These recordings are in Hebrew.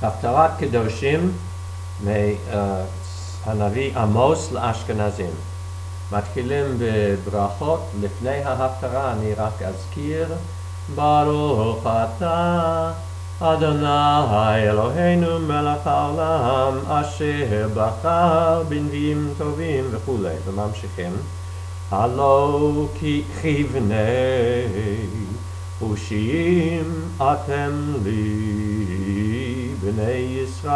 הפטרת קדושים מהנביא עמוס לאשכנזים. מתחילים בברכות. לפני ההפטרה אני רק אזכיר: ברוך אתה אדוני אלוהינו מלך העולם אשר בחר בנביאים טובים וכולי, וממשיכים. הלא כי כבני אושיים אתם לי בני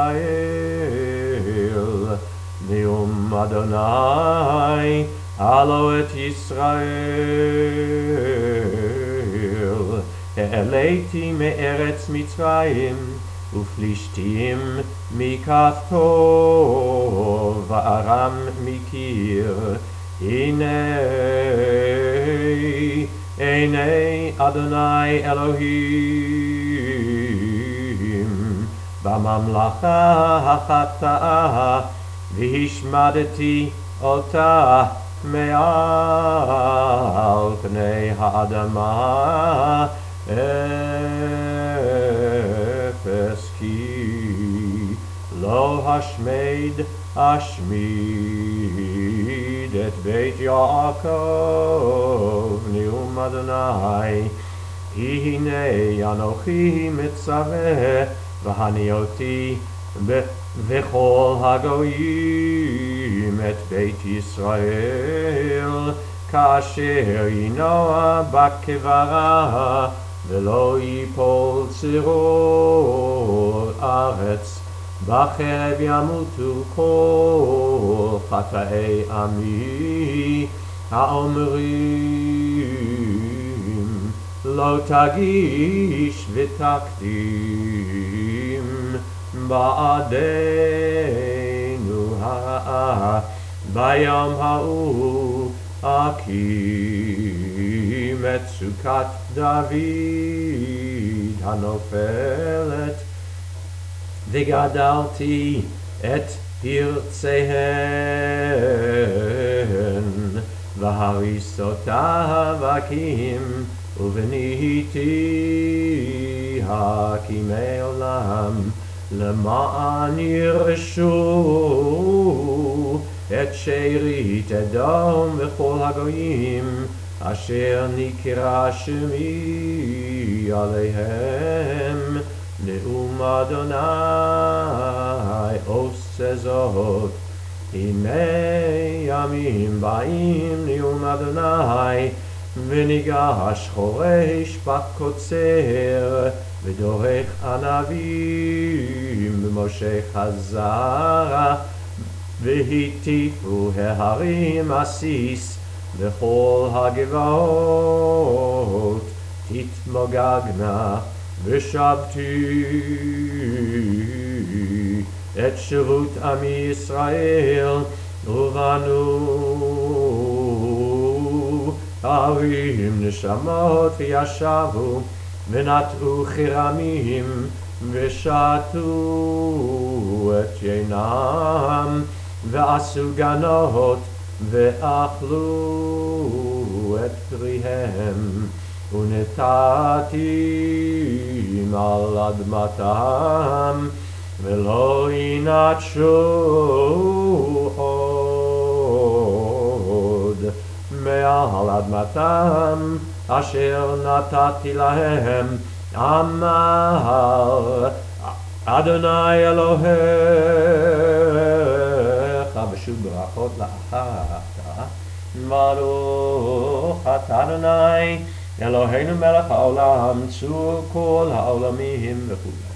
ישראל, נאום אדוני הלא את ישראל. העליתי מארץ מצרים ופלישתים מכפתור וארם מקיר. הנה עיני אדוני אלוהים בממלכה החטאה, והשמדתי אותה מעל פני האדמה. אפס כי לא אשמיד את בית יעקב, נאום אדוני. הנה אנוכי מצווה והניותי וכל הגויים את בית ישראל, כאשר ינוע בקברה ולא ייפול צרור ארץ. בחרב ימותו כל חטאי עמי האומרים לא תגיש ותקדים בעדנו הרעה. ביום ההוא אקים את סוכת דוד הנופלת, וגדלתי את פרציהן, והריסותיו אקים, ובניתי הקימי עולם, למען ירשו את שארית אדום וכל הגויים אשר נקרא שמי עליהם. נאום אדוני עושה זאת. הנה ימים באים, נאום אדוני, וניגש חורש בקוצר, ודורך ענבים במושך הזרע, והטיפו ההרים עסיס, וכל הגבעות תתמוגגנה. ושבתי את שבות עמי ישראל, ובנו ערים נשמות וישבו, ונטעו כרמים ושתו את יינם, ועשו גנות ואכלו את פריהם. ונטעתי על אדמתם ולא ינטשו עוד מעל אדמתם אשר נתתי להם, אמר אדוני אלוהיך. ושוב ברכות לאחר ההפטרה. ברוך אתה אדוני אלוהינו מלך העולם, צור כל העולמים וכו'.